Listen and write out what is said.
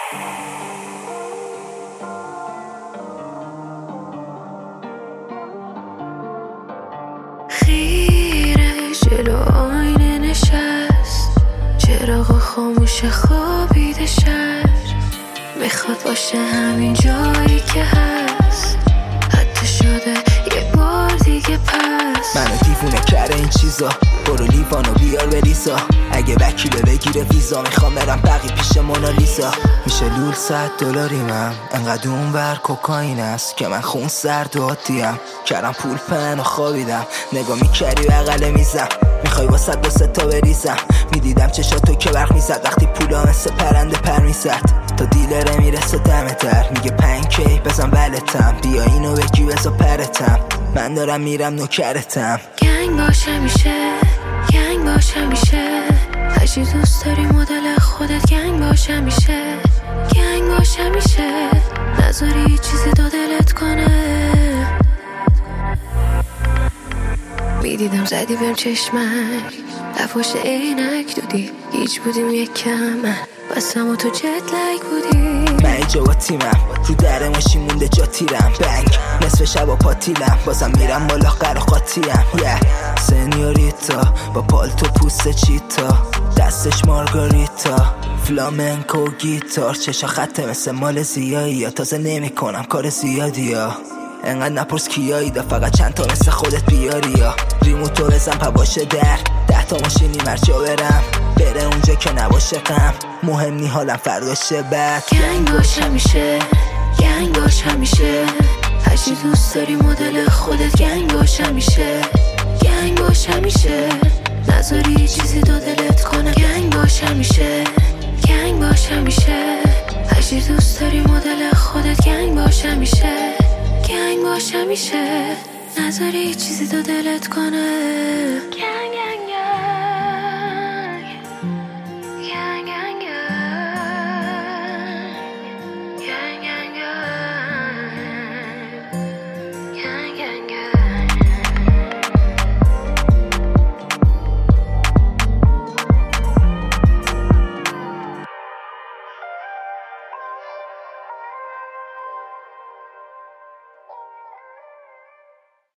خیره جلو آینه نشست، چراغ خاموش خوابیده شهر، میخواد باشه همین جایی که هست، حتی شده یه بار دیگه پس. منو دیوونه کرده این چیزا، برو لیوانو بیار بریزا، اگه وکیله بگیره ویزا، میخوام برم بقی پیش مونالیزا. میشه لول $100 انقدر اون بر کوکاین است که من خون سرد و عادیم، کردم پول پن و خوابیدم، نگاه میکردی بغل میزم، میخوای واسه 2 تا بریزم، میدیدم چشاتو که برق میزد وقتی پولا مثل پرنده پر میزد، تا دیلره میرسه دم در، میگه پنکی بزن بلتم، بیا اینو بگی بزا پرتم، من دارم میرم نوکرتم. گنگ باش همیشه، گنگ باش همیشه، هرچی دوست داری مدل خودت، گنگ باش همیشه، گنگ باش همیشه، نذاری چیزی تا دلت کنه. میدیدم زدی بهم چشمک، لفاش عینک دودی، هیچ بودیم یک کم، بستم و تو جت لک بودی. من اینجا با تیمم، رو در ماشین مونده جا تیرم، بنگ نصف شب پاتیلم، بازم میرم بالا قرا قاطیم. سنیوریتا با پالتو پوست چیتا، دستش مارگاریتا، فلامنکو گیتار، چشا خطه مثل مال زیایی، یا تازه نمی کنم کار زیادی یا انقدر نپرس کیایی دا، فقط چند تا مثل خودت بیاری یا ریموتو بزن پا باشه در 10 تا ماشینی مرجا برم، بره اونجا که نباشه غم، مهم نی حالم فرداشه بد. گنگ باش همیشه، گنگ باش همیشه، هرچی دوست داری مدل خودت، گنگ باش همیشه، گنگ باش همیشه، نذاری چیزی تا دلت کنه. گنگ باش همیشه، گنگ باش همیشه، هرچی دوست داری مدل خودت، گنگ باش همیشه، گنگ باش همیشه، نذاری چیزی تا دلت کنه.